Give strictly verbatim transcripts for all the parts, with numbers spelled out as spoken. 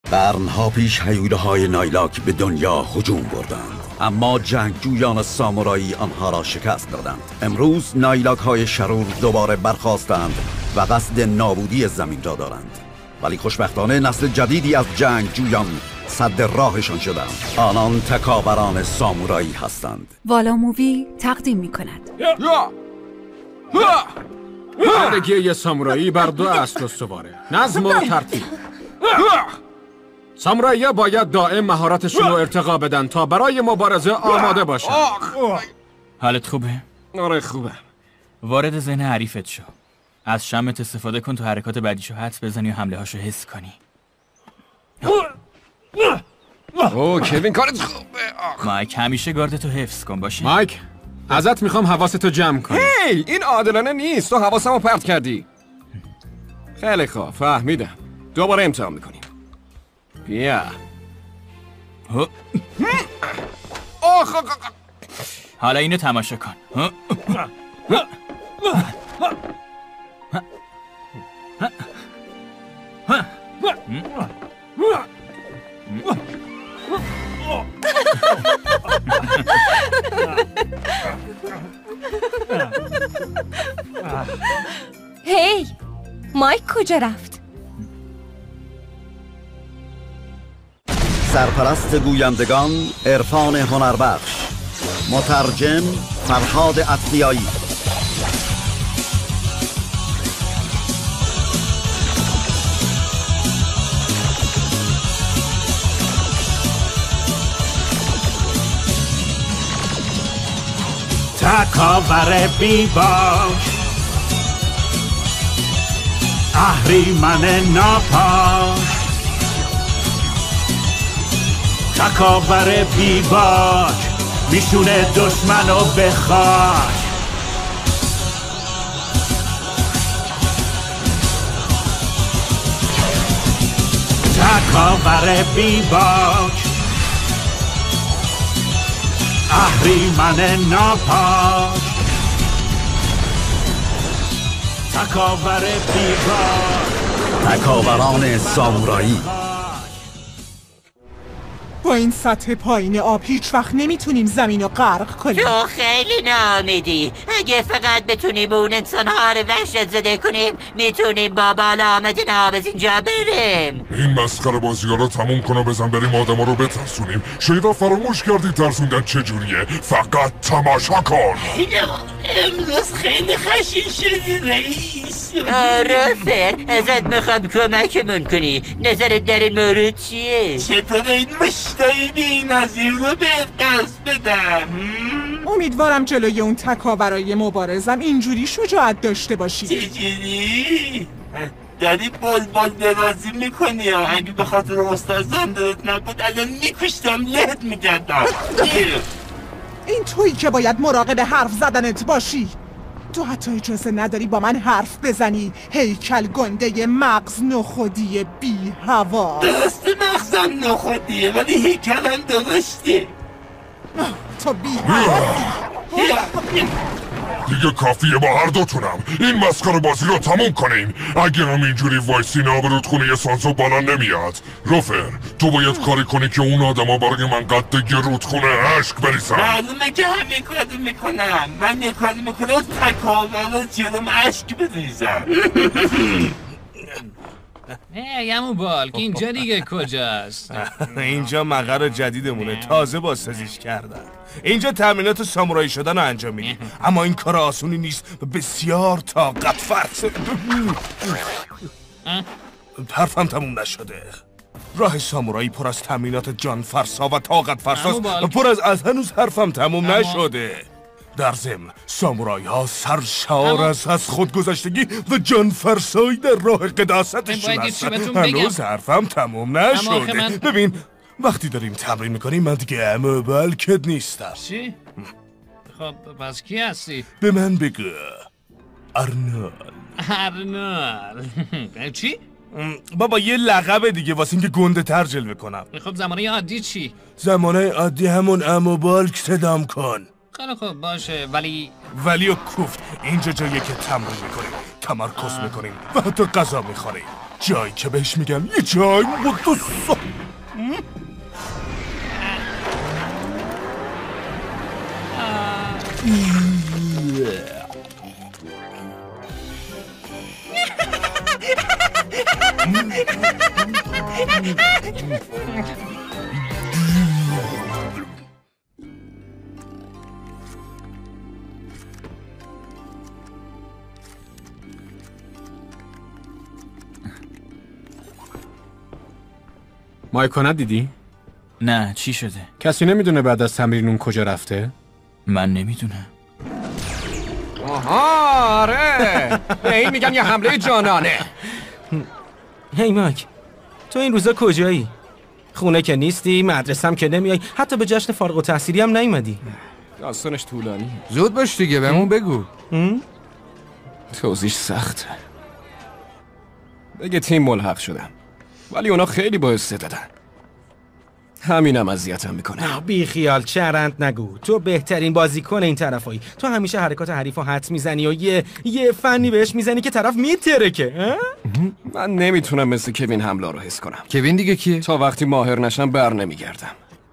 قرنها پیش هیوله‌های نایلاک به دنیا هجوم بردند، اما جنگجویان سامورایی آنها را شکست دادند. امروز نایلاک های شرور دوباره برخاستند و قصد نابودی زمین را دارند، ولی خوشبختانه نسل جدیدی از جنگجویان صد راهشان شدند. آنان تکاوران سامورایی هستند. والا مووی تقدیم می کند زندگی یه سامورایی بر دو اصل استواره: نظم و ترتیب. سامورایی‌ها باید دائم مهارتشون رو ارتقا بدن تا برای مبارزه آماده باشن. حالت خوبه؟ آره خوبه. وارد ذهن حریفت شو. از شمت استفاده کن تا حرکات بعدیشو حدس بزنی و حمله هاشو حس کنی. اوه کوین کارت خوبه. مایک همیشه گاردتو حفظ کن باشه. مایک ازت میخوام حواستو جمع کنی. هی این عادلانه نیست، تو حواسمو پرت کردی. خیلی خوب فهمیدم. دوباره امتحان میکنیم. بیا. حالا اینو تماشا کن. هی مایک کجا رفت؟ سرپرست گویندگان عرفان هنربخش، مترجم فرهاد عطیایی. تکاور بی باش، اهریمن ناپاک. تکاور بی باک میشونه دشمنو به خاک. تکاور بی باک، اهریمن ناپاک. تکاور بی باک، تکاوران سامورایی. با این سطح پایین آب هیچ وقت نمیتونیم زمین رو غرق کنیم. تو خیلی ناامیدی. اگه فقط بتونیم اون انسان‌ها رو وحشت زده کنیم میتونیم با بالا آمدن آب از اینجا بریم. این مسخره بازی‌ها رو تموم کن و بزن بریم آدم‌ها رو بترسونیم. شیدا فراموش کردی ترسوندن چجوریه؟ فقط تماشا کن. امروز خیلی خشن شدی رئیس. رافر ازت میخوام کمکمون کنی. نظرت در این مورد چیه؟ چطور این مشتایی بی نظیر رو به قصد بدم؟ امیدوارم جلوی اون تکاورای مبارزم اینجوری شجاعت داشته باشی. چجوری؟ داری بال بال درازی میکنی. اگه به خاطر استازم دارت نبود الان میکشتم لهت میگردم. این تویی که باید مراقب حرف زدنت باشی. تو حتی اجازه نداری با من حرف بزنی. هیکل گنده مغز نخودی بی هوا. درسته مغزم نخودیه ولی هیکلم درسته. تو بی هوا. دیگه کافیه با هر دوتونم. این مسخره بازی رو تموم کنیم. اگه هم اینجوری وایسین آب رودخونه سانسو بالا نمیاد. روفر تو باید کاری کنی که اون آدم ها برای من قد یه رودخونه عشق بریزن. معلومه که همین کاری میکنم. من یه کاری میکنم تکاور جلوم عشق بریزم. ای عمو بالک اینجا دیگه کجاست؟ اینجا مقر جدیدمونه، تازه بازسازیش کردن. اینجا تامینات سامورایی شدن رو انجام میدیم، اما این کار آسونی نیست، بسیار طاقت فرسا. حرفم تموم نشده. راه سامورایی پر از تامینات جان فرسا و طاقت فرساست و پر از از هنوز حرفم تموم نشده. در ضمن سامورایی ها سرشار از از خودگذشتگی و جان فرسایی در راه قداستشون هستن. هنوز حرفم تموم نشده. من... ببین وقتی داریم تمرین میکنیم من دیگه عمو بالکت نیستم. چی؟ خب پس کی هستی؟ به من بگو. ارنال. ارنال. چی؟ بابا یه لقب دیگه واسه اینکه گنده تر جلوه کنم. خب زمانه عادی چی؟ زمانه عادی همون عمو بالک صدام کن. خیلی خوب باشه ولی ولی و کوفت اینجا جاییه که تمرین میکنیم، تمرکز میکنیم و حتی غذا میخوریم. جایی که بهش میگم یه جای مقدس. مایکو دیدی؟ نه، چی شده؟ کسی نمیدونه بعد از تمرین اون کجا رفته؟ من نمیدونم. آها آره به این میگم یه حمله جانانه. هی مایک، تو این روزا کجایی؟ خونه که نیستی، مدرسه هم که نمیای، حتی به جشن فارغ التحصیلی هم نیومدی. داستانش طولانی. زود باش دیگه بهمون بگو. توضیح سخته. بگه تیم ملحق شدم، ولی اونا خیلی با استعدادن. همینم اذیتم میکنه. بی خیال چرند نگو، تو بهترین بازیکن این طرفایی. تو همیشه حرکات حریفو حدس میزنی و یه یه فنی بهش میزنی که طرف میترکه. من نمیتونم مثل کوین حمله رو حس کنم. کوین دیگه کیه؟ تا وقتی ماهر نشم بر نمیگردم.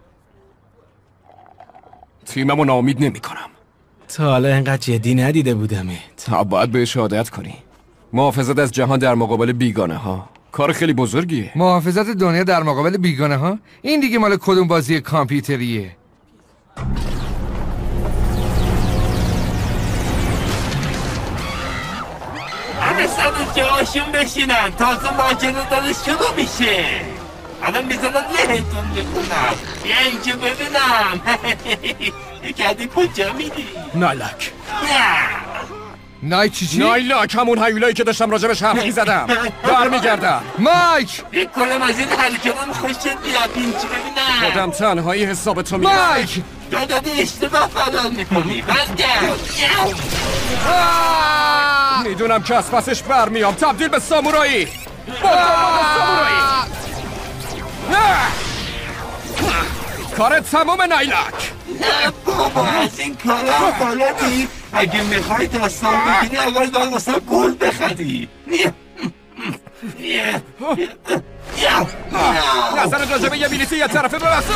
تیممو ناامید نمیکنم. تا حالا اینقدر جدی ندیده بودمه. تا باید بهش عادت کنی. محافظت از جهان در مقابل بیگانه ها کار خیلی بزرگیه. محافظت دنیا در مقابل بیگانه ها؟ این دیگه مال کدوم بازی کامپیوتریه؟ همه سر جاشون بشینن تازه ماجرا داره شروع میشه. الان میزنن لهتون میکنم. بیا اینجا ببینم. کردی کجا میدی؟ نایلاک. نایک چی چی؟ نایلاک همون هیولایی که داشتم راجبش حرف میزدم. برمیگردم. مایک یک کلم از این حرکتم خوشت بیاد اینجا ببینم. خودم تنهایی حساب تو میدم. مایک تو دادی اشتباه فران میکنی. برگرد. میدونم که از پسش برمیام. تبدیل به سامورایی. با سامورایی. کار تمام نایلاک. نه بابا از این کارا بلدی. اگه میخوای داستان بگیری اول باید واسه گل بخری. نظر راجبه یه بیلیتی یه طرفه برس.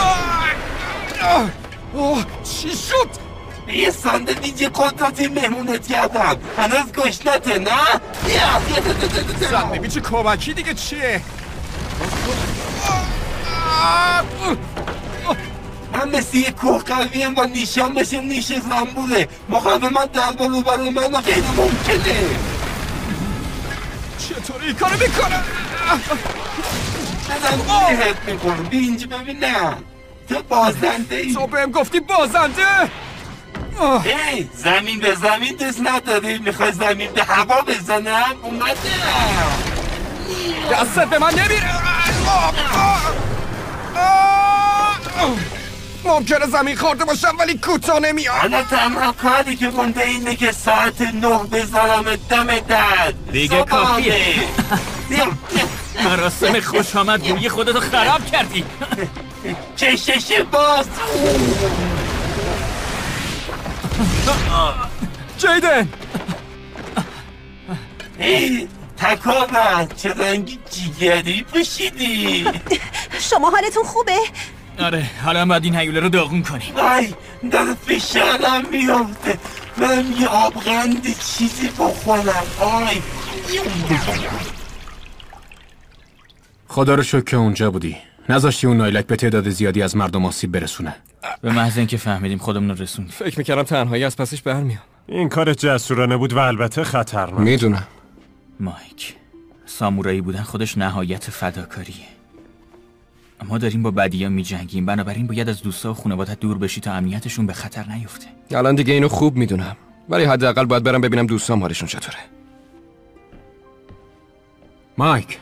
چی شد؟ یه ساندویچ قدرتی مهمونت کردم. هنوز گشنته نه؟ ساندویچ کمکی دیگه چیه؟ من مثل یه کوه قویم با نیشان بشه نیش زنبوره. مقاومت در برو برای من غیر ممکنه. چطوری این کارو میکنه؟ بدم بهت میکنم. بی اینجا ببینم. تو بازنده ای. تو بهم گفتی بازنده؟ ای زمین به زمین دست نداری. میخوای زمین به هوا بزنم؟ اومدم. دستت به من نمیره. ممکنه زمین خورده باشم ولی کوتاه نمیاد. حالا تنها کاری که مونده اینه که ساعت نه بذارم دم در. دیگه کافیه. مراسم خوش آمد گویی خودتو خراب کردی. چشش باز. جیدن ای تکاور چه رنگی جیگری پوشیدی. شما حالتون خوبه؟ آره حالا باید این هیوله رو داغون کنیم. وای در فشارم میافته. من یه آبغند چیزی بخورم. آی خدا رو شکر که اونجا بودی. نذاشتی اون نایلک به تعداد زیادی از مردم آسیب برسونه. به محض اینکه فهمیدیم خودمون رو رسوندیم. فکر میکردم تنهایی از پسش برمیام. این کار جسورانه بود و البته خطرناک. میدونم. مایک، سامورایی بودن خودش نهایت فداکاریه. ما داریم با بدیا میجنگیم، بنابراین باید از دوستا و خانوادت دور بشی تا امنیتشون به خطر نیفته. الان دیگه اینو خوب میدونم، ولی حداقل باید برم ببینم دوستام حالشون چطوره. مایک،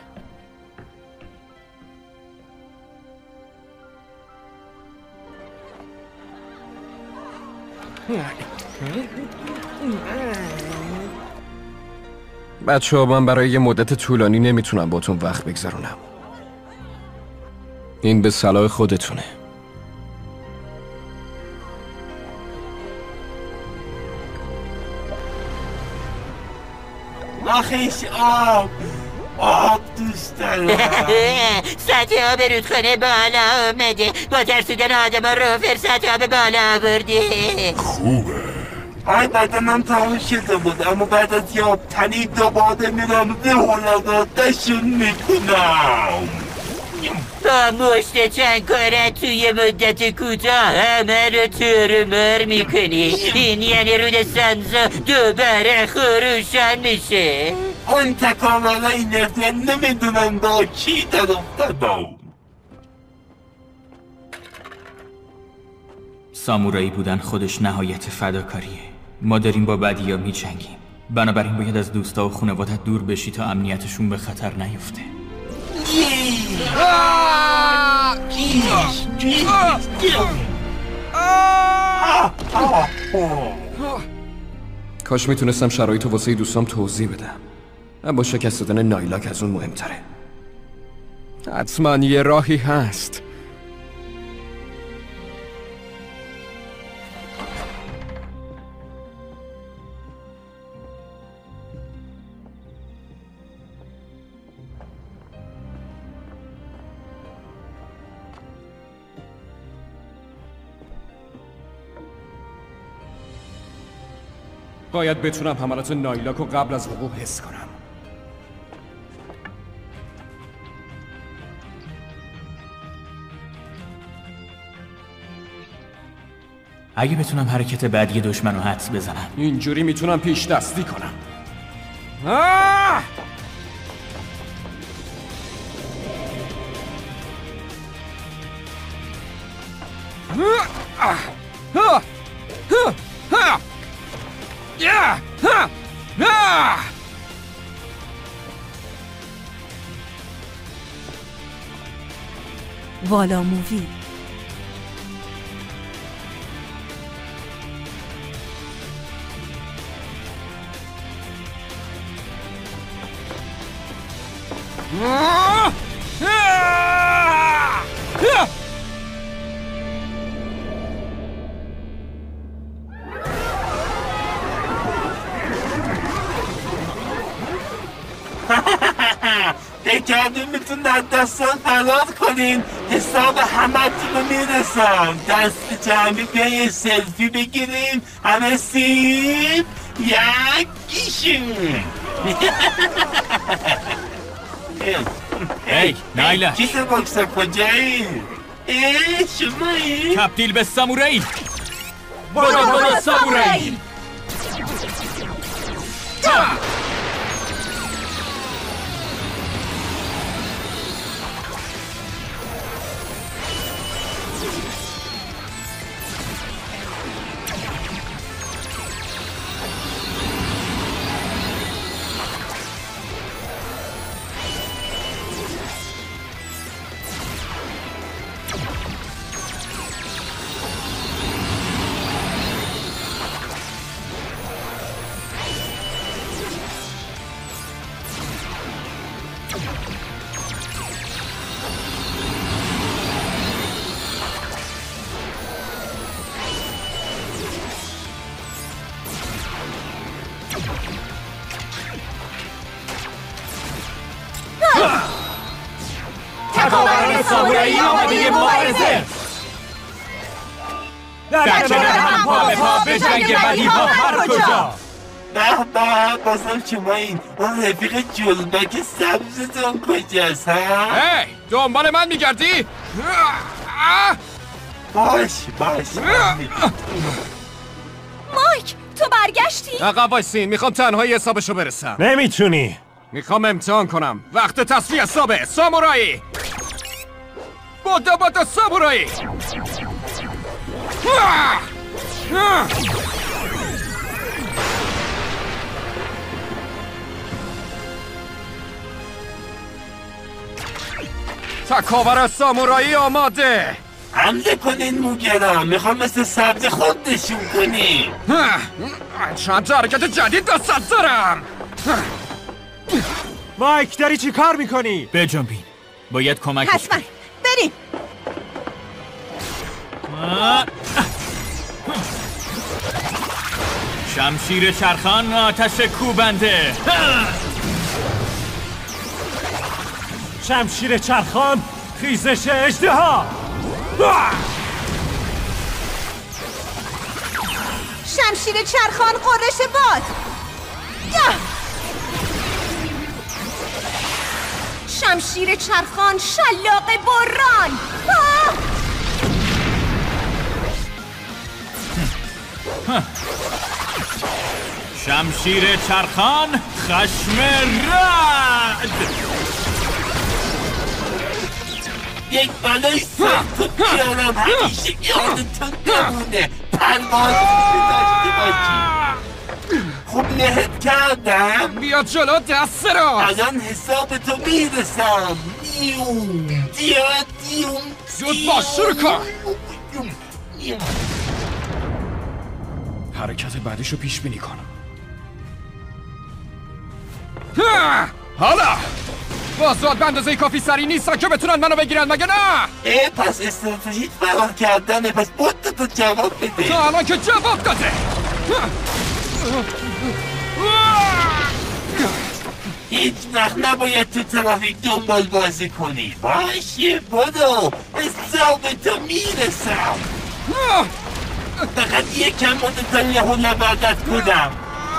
بچه ها من برای یه مدت طولانی نمیتونم باتون وقت بگذرونم. این به صلاح خودتونه. آخیش آب آب دوست دارم. سطح آب رودخانه بالا آمده. با ترسیدن آدم ها رافر سطح آب بالا آورده. خوبه. آی بدنم تمام شده بود اما بعد از یاب تنی دوباره میرم به هلاداتشون میکنم. با مشت چند کارت توی مدت کوتاه همه رو ترمر میکنی. این یعنی رود سنزا دوباره خروشان میشه. اون تکاملای نفته نمیدونم با کی در افتادم. سامورایی بودن خودش نهایت فداکاریه. ما داریم با بدیا میجنگیم، بنابراین باید از دوستا و خانوادت دور بشی تا امنیتشون به خطر نیفته. کاش میتونستم شرایط و واسه دوستام توضیح بدم، اما شکست دادن نایلاک از اون مهمتره. حتما یه راهی هست. باید بتونم حملات نایلاک رو قبل از وقوع حس کنم. اگه بتونم حرکت بعدی دشمن رو حدس بزنم، اینجوری میتونم پیش دستی کنم. آه! آه! آه! آه! آه! Yeah! Ha! Ah! والا مووی. Ah! Ah! Ah! بگردیم میتون در دستان فرار کنین. حساب همه تون رو میرسم. دست جمعی بیایه سلفی بگیریم. همه سیب یکیشون. هی نایلا، کیس باکسا کجایی؟ ای شمایی؟ تبدیل به سامورایی. برو برو سامورایی. تکاوران سامورایی آماده مبارزه. در کنار هم پا به پا به جنگ بدیها هر کجا. به به بازم شما این اون رفیق جلبک سبزتون کجاست ها؟ هی دنبال من میگردی؟ باش باش مایک تو برگشتی؟ عقب وایسین، میخوام تنهایی حسابشو برسم. نمیتونی. میخوام امتحان کنم. وقت تصفیه حسابه. سامورایی بادا بادا سامورایی. تکاور سامورایی آماده. حمله کنین موگرم. میخوام مثل سبز خودشون کنین. چند حرکت جدید دستت دارم. مایک داری چی کار میکنی؟ بجنبین، باید کمکش حتما بریم. شمشیر چرخان آتش کوبنده. شمشیر چرخان خیزش اژدها. شمشیر چرخان غرش باد. شمشیر چرخان شلاق بران. شمشیر چرخان خشم رعد. یک بلای سخت بیارم همیشه یادتون نمونه. پرواز داشته باشی. خوب نهت کردم. بیا جلو دست راست. الان حساب تو میرسم. دیوم دیا دیوم. زود باش شروع کن. حرکت بعدیشو پیش بینی کن. حالا بازداد به اندازه کافی سری نیستن که بتونن منو بگیرن مگه نه؟ اه پس استراتژیت فرار کردنه. پس بود تو جواب بده. تا الان که جواب داده. هیچ وقت نباید تو ترافیک دنبال بازی کنی. باشه بدو حساب تو میرسم. فقط یکم مونده تا یهو نبردت کنم.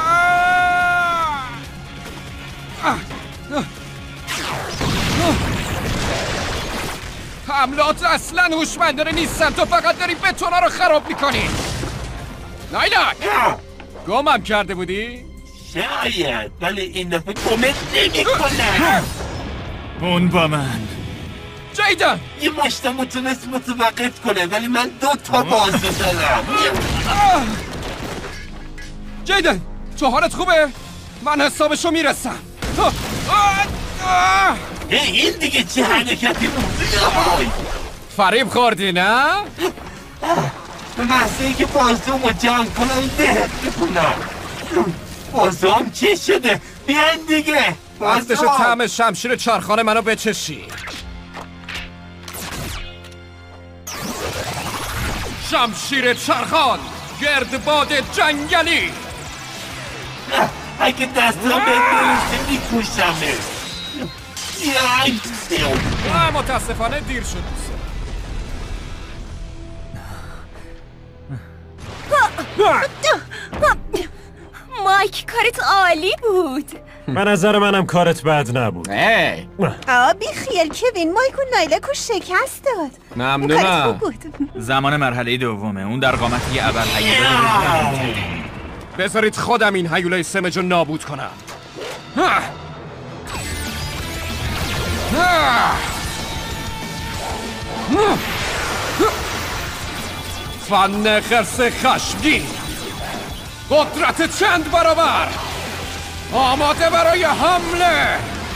حملات اصلا هوشمندانه نیستن. تو فقط داری بتونا رو خراب میکنی. نایلاک گمم کرده بودی؟ شاید ولی این دفعه گمت نمی کنم. اون با من جیدن یه مشتم تونست متوقف کنه ولی من دو تا بازو دارم. جیدن تو حالت خوبه؟ من حسابشو میرسم. این دیگه چه حرکتی بود؟ فریب خوردی نه؟ به محضه ای که بازومو جمع کنم دهت میکنم. بازوم چی شده؟ بیان دیگه وقتش طعم شمشیر چرخان منو بچشی. شمشیر چرخان گردباد جنگلی. اگه دستم به درسته میکوشمه. متاسفانه دیر شد. مایک کارت عالی بود. به نظر منم کارت بد نبود. آبی خیال کوین مایک و نایلکو شکست داد. ممنونم. زمان مرحله دومه. اون در قامتی اول هیوله. بذارید خودم این هیوله سمجو نابود کنم. فن خرس خشمگین. قدرت چند برابر. آماده برای حمله.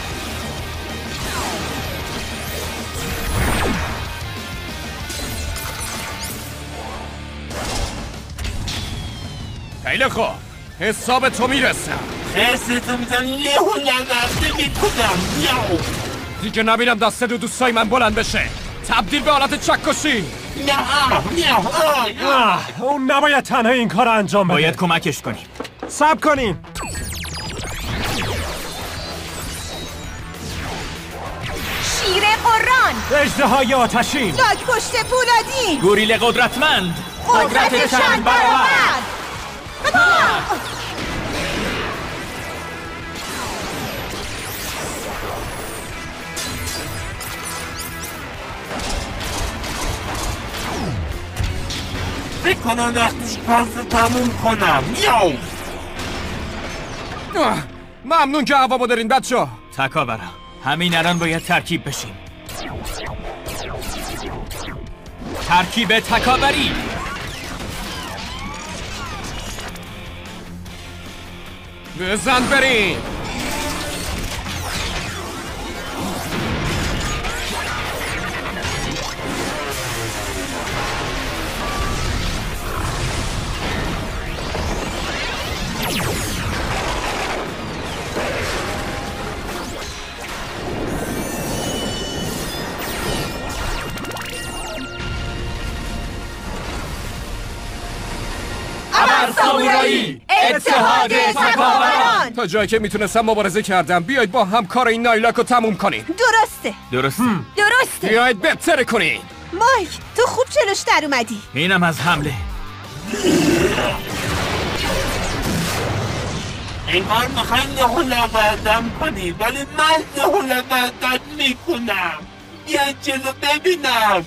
خیلی خوب حساب تو میرسم. خرستو میزن لیهو نگرده میکنم. یاو دیگه نبینم دست دو دوستای من بلند بشه. تبدیل به حالت چکشی. نه نه اون نباید تنها این کار انجام بده. باید کمکش کنیم. صبر کنیم. شیر قران. اژدهای آتشین. لاک پشت پولادین. گوریل قدرتمند. قدرت چند برابر. فکر کنم وقتی پس تموم کنم. یاو ممنون که هوا دارین بچه ها. تکاورا همین الان باید ترکیب بشیم. ترکیب تکاوری. بزن بریم. ابرسا سامورایی، اتحاد تکاوران. تا جایی که میتونستم مبارزه کردم. بیایید با هم کار این نایلاک رو تموم کنیم. درسته درسته درسته بیایید بهتره کنین. مایک تو خوب جلوش در اومدی. اینم از حمله. انگار میخواین نهوله بردم کنید ولی من نهوله بردم میکنم. بیاید جلو ببینم.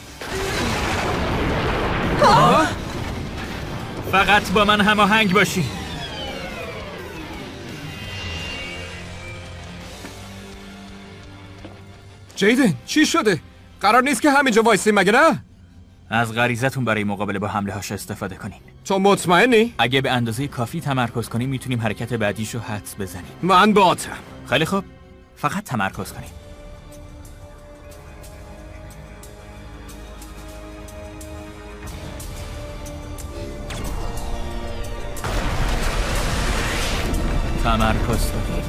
فقط با من هماهنگ باشی. جیدن چی شده؟ قرار نیست که همینجا وایسی مگه نه؟ از غریزتون برای مقابله با حمله هاش استفاده کنین. تو مطمئنی؟ اگه به اندازه کافی تمرکز کنیم میتونیم حرکت بعدیشو حدس بزنیم. من باهاتم. خیلی خوب، فقط تمرکز کنیم. تمرکز کنیم.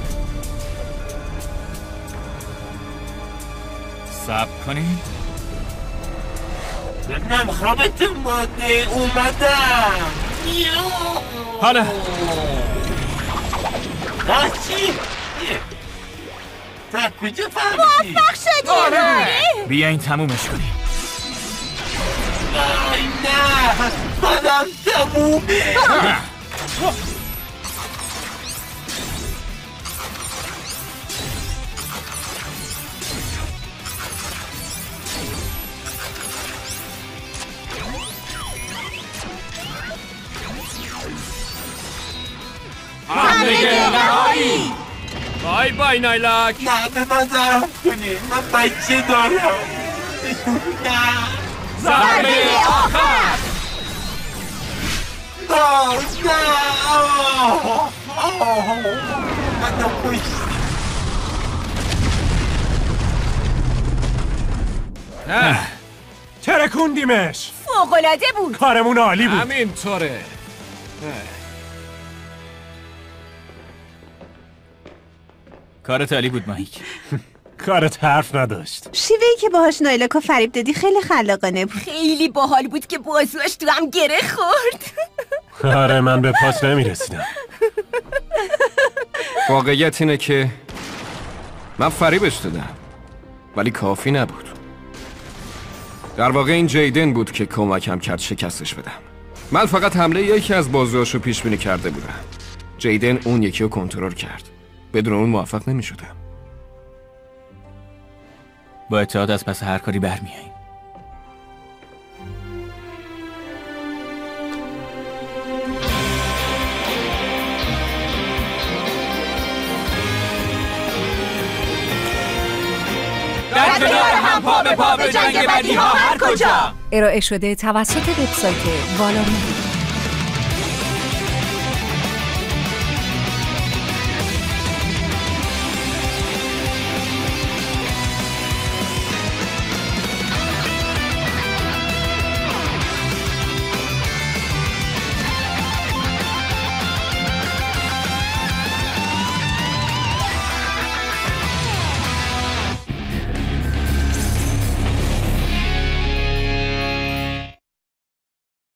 صبر کنیم. ببینم خوابتون باده اومدم. حالا چی؟ تا کجا فهمیدی؟ موفق شدی. آره. بیاین تمومش کنیم. آی نه خودم تمومه. حمله نهایی. بای بای نایلاک. نه به من ضرب کنی. من بچه دارم. نه ضربه آخر. نه نه من کشتی. ترکوندیمش. فوق‌العاده بود. کارمون عالی بود. همینطوره. کارت عالی بود مایک. کارت حرف نداشت. شیوهی که باهاش نایلاکو فریب دادی خیلی خلاقانه بود. خیلی باحال بود که بازوش تو هم گره خورد. آره من به پاس نمیرسیدم. واقعیت اینه که من فریبش دادم ولی کافی نبود. در واقع این جیدن بود که کمکم کرد شکستش بدم. من فقط حمله یکی از بازوهاشو پیش بینی کرده بودم. جیدن اون یکی رو کنترل کرد. بدون اون موفق نمی شدم. با اتحاد از پس هر کاری برمیاییم. در کنار هم پا به پا به جنگ بدی ها هر کجا. ارائه شده توسط وبسایت والارمون.